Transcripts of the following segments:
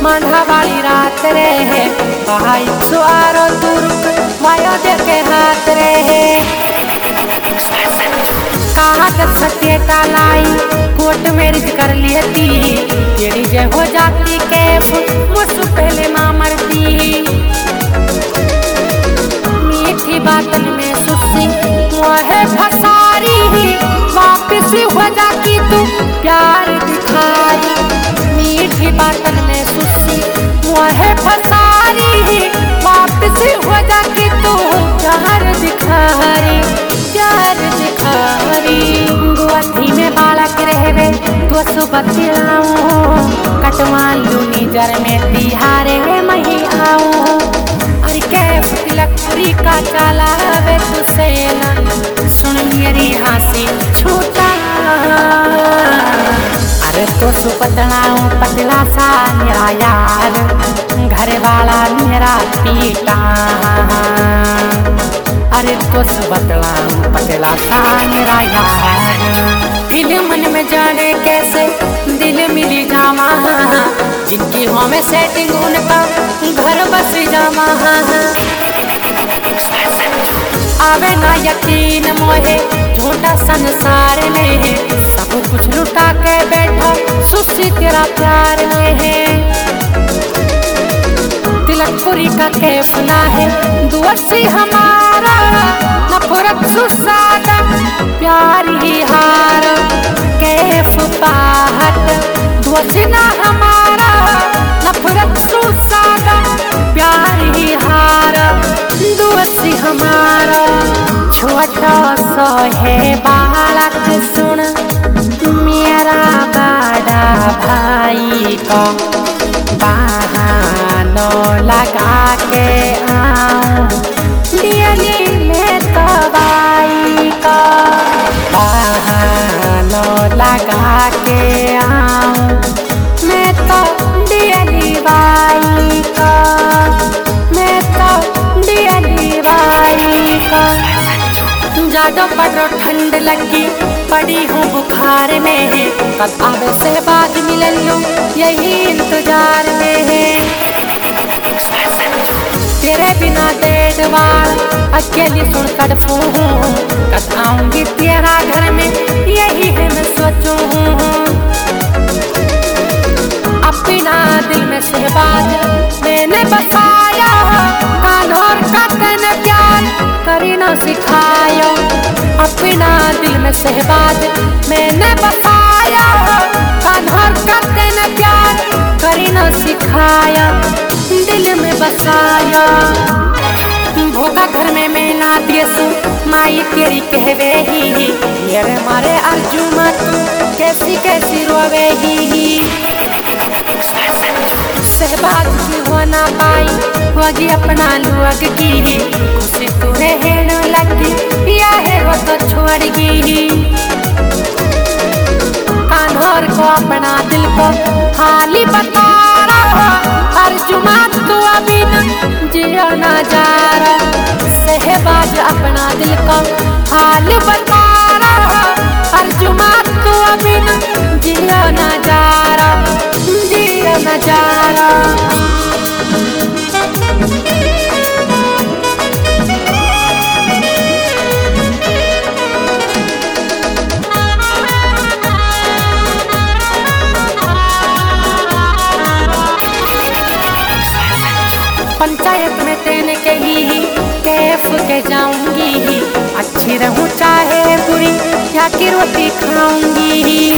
मांझा वाली रात रे भाई सुआरो तुरुक माया दे के हाथ रे कहा कर सत्य लाई कोर्ट मैरिज कर लिए थी तेरी जय हो जाती कैफ मुझसे पहले माँ मरती मीठी बातन में सुसी वह फसारी वापिस हो जाती तू प्यार दिखाई मीठी बातन में सुसी वह फसारी वापिस हो जाती तू प्यार दिखारी गुआथी में बालक रहवे तो सुबह कटवा लू निजर में तिहारे मही आऊं अरे कैफ तिलकपुरी का चलावे तू सेना सुन मेरी हंसी छूटा अरे तो सुपतलाऊं पतला सा मेरा यार घर वाला मेरा पीटा अरे तो बतलाऊं पतला सा मेरा यार दिल मन में जाने कैसे दिल मिली जामा जिनकी हो में सेटिंग उनका घर बस जामा आवे ना यकीन मोहे झूठा संसार में सब कुछ लुटा के बैठा सुसी तेरा प्यार में है तिलकपुरी का कैफ ना है दुआसी हमारा नफरत सुसादा प्यार ही हार कैफ पाहट दुआसी ना हमारा नफरत सुसादा प्यार ही हार दुआसी हमारा छोटा सा है बालक सुन मेरा बड़ा भाई का बहाना लगा के आऊं दिल्ली में तबाई का बहाना लगा के आऊं मैं तो दिल्ली बाई का मैं तो दिल्ली बाई का ज्यादा पड़ो ठंड लगी पड़ी हूँ बुखार में कब आवे से बाद मिल लो यही इंतजार में है तेरे बिना डेढ़ बार अकेली सुन तड़पू हूँ कब आऊंगी तेरा घर में यही है मैं सोचूं अपना दिल में सहबाज मैंने बसाया कानोर का तेने प्यार करी ना सिखाया अपना दिल में सहबाज मैंने बसाया कानोर का तेने प्यार करी ना सिखाया दिल में बसाया भोगा घर में मैं ना दियसू माई तेरी कहवे ही मेरे मारे अर्जुमा तू कैसी कैसी रोवे ही सहबाज की हो ना पाई होगी अपना लुअग की खुशी तुरे हेण लगी या है वो तो छोड़गी कान्होर को अपना दिल को हाली बता रहा अर्जुमा तू अभी न जियो ना जा रहा सहबाज अपना दिल को हाल बता रहा अर्जुमा तू अभी न जियो ना जा रहा जियो ना जा रहा पंचायत में तेने कही कैफ के जाऊंगी अच्छी रहूं चाहे बुरी या कि रोटी खाऊंगी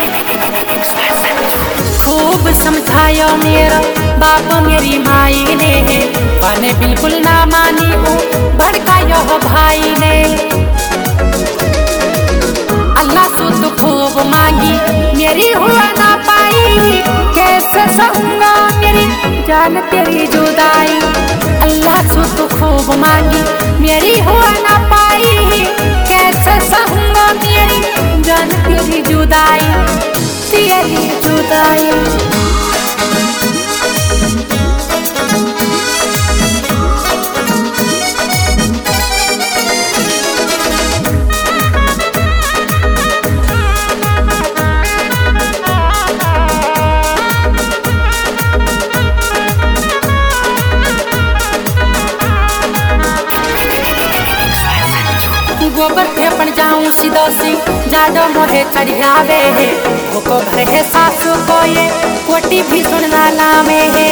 खूब समझाया मेरा बाप मेरी माई ने मैंने बिल्कुल ना मानी हूँ भड़काया हो भाई ने अल्लाह से तो खूब मांगी मेरी हुआ ना पाई कैसे सहूंगा मेरी जान तेरी जुदाई अल्लाह से तो खूब मांगी मेरी हुआ ना पाई कैसे सहूंगा मेरी जान तेरी जुदाई तेरी जुदाई दोषी दोषी जादो मोहे चढ़ियावे है भूको भर है सासू को ये कोटी भी सुनना लावे है।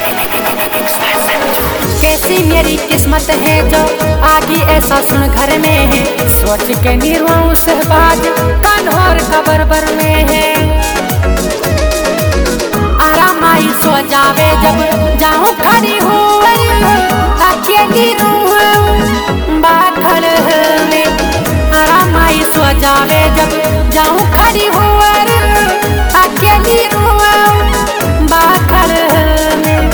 कैसी मेरी किस्मत है जो आगी ऐसा सुन घर में है सोच के निर्वाण से बाज कान्होर कबर बर में है। आराम आई सो जावे जब जाऊं खड़ी हूँ अकेली बाखड़ में। आराम आई सो जावे जब जाऊं खड़ी हूँ अकेली बाखड़ में।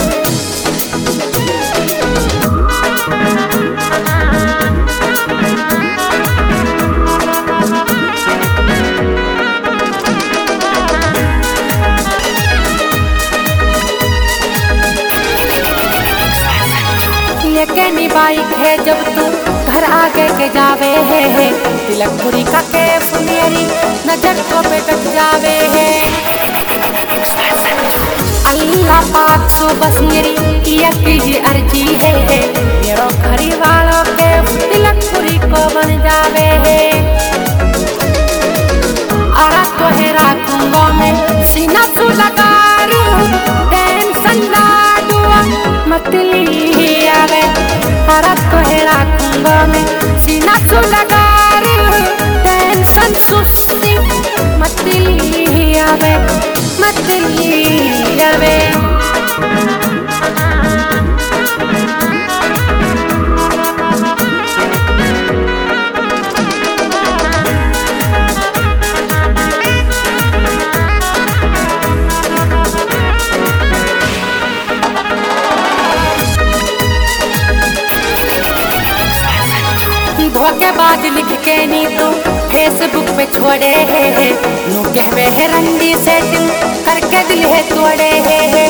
लेके बाइक है जब तू घर आगे के जावे है तिलकपुरी का कैफ मेरी नजर को बेटक जावे है। अल्लाह पाक तो बस मेरी ही अर्जी है मेरो घरी वालों के तिलकपुरी को बन जावे है। आरा तो है राखूंगा मैं सीना तू लगा टेंशन ना दुआ मतली आवे। आरा तो है राखूंगा मैं सीना तू लगा टेंशन सुस्ती मतली आवे मतली आवे। धोखेबाज लिख के नी तू फेसबुक पे छोड़े है नू कहवे है रंडी सेटिंग करके दिल है तोड़े है।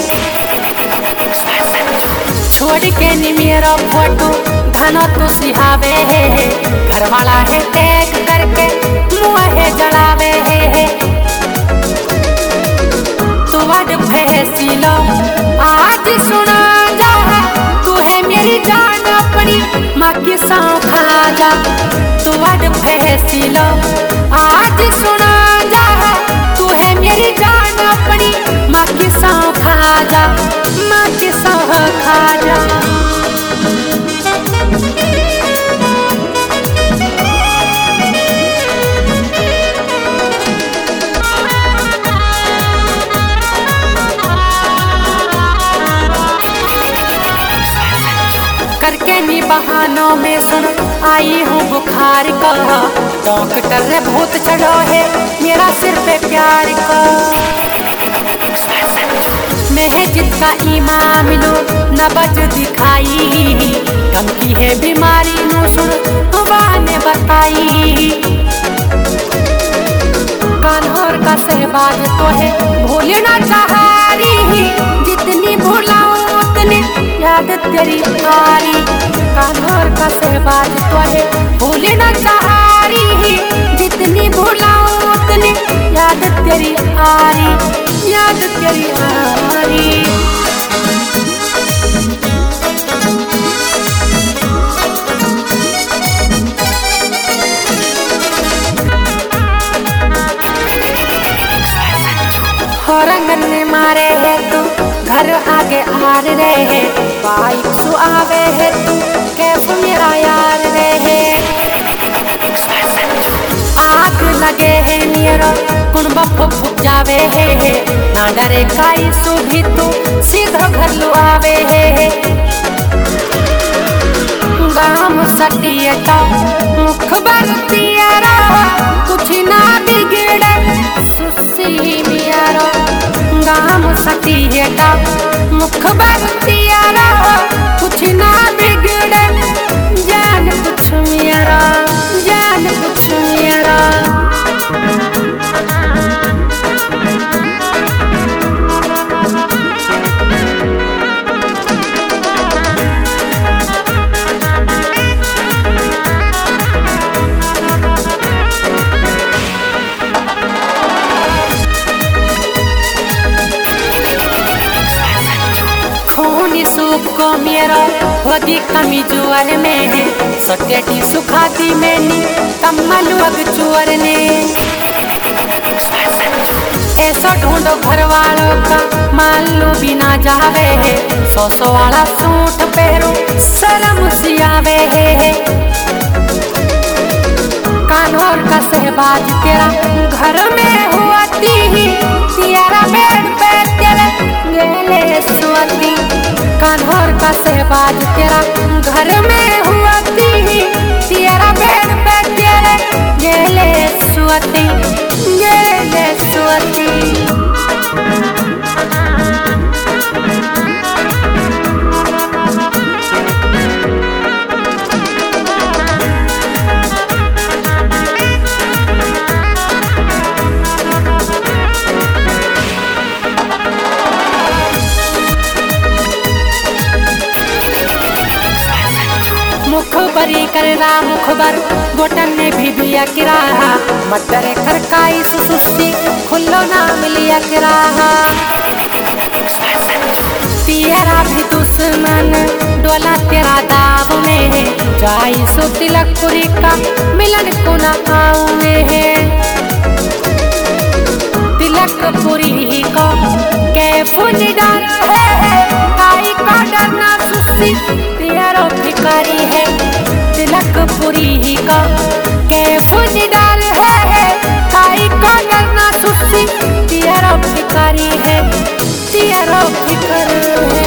छोड़ के नी मेरा फोटो धनो तू सिहावे है घर वाला है टैग करके मुँह है जलावे है। तू वड फैसी लो आज सुना जा तू है मेरी जान अपनी माँ की सौं खा जा। तू वड फैसी लो आज सुना जा तू है मेरी जान अपनी माँ की सौं खा जा माँ की सौं खा जा। करके नी बहानों में सुन आई हूँ बुखार का डॉक्टर ने भूत चढ़ो है मेरा सिर पे प्यार का। मैं है जिसका इमाम लो न बच दिखाई कम की है बीमारी नो सुन वाह ने बताई। कान्होर का सहबाज तो है भूले ना चाहारी जितनी भूलाऊं उतनी याद तेरी आरी। कान्होर का सहबाज तो है भूले ना चाहारी जितनी भूलाऊं उतनी याद तेरी आरी याद तेरी आरी। रंगन ने मारे है तू घर आगे हार रहे है बाइक सु आवे है तू कैफ मेरा यार रहे। आग लगे है नियरो कुन बप्पो फुक जावे है ना डरे काई सु भी तू सीधो घर लु आवे है। गाम सटियटा मुख बरतियारा कुछ ना बिगड़े सुसी मियारो। गाम सटियटा मुख बरतियारा कुछ ना बिगड़े जान कुछ मियारा जान कुछ मियारा। खूनी सूप को मेरा होगी कमी जुआर में है सटेटी सुखाती मैंने कम्मल वग चुअर ने ऐसा ढूंढो घर वालों का मालू भी ना जावे है 100 वाला सूट पहरो शर्म सी आवे है कान्होर का सहबाज तेरा घर में हुआ तेरा बेड पे तेरे गेले सुअती कान्होर का सहबाज तेरा घर में हुआ तेरा बेड पे तेरे गेले सुअती गेले सुअती मुखबरी करना मुखबर गोटन ने भी दिया किराहा मटर खरकाई सुसुस्ती खुल्लो ना मिलिया किराहा तेरा भी दुश्मन डोला तेरा दाव में है जाई सो तिलकपुरी का मिलन को ना आऊंगे है तिलकपुरी को के फुज डर है काई का डरना सुस्ती तेरा भिखारी है तिलकपुरी का के फुज डर है काई का डरना सुस्ती तेरा भिखारी है तेरा भिखारी है।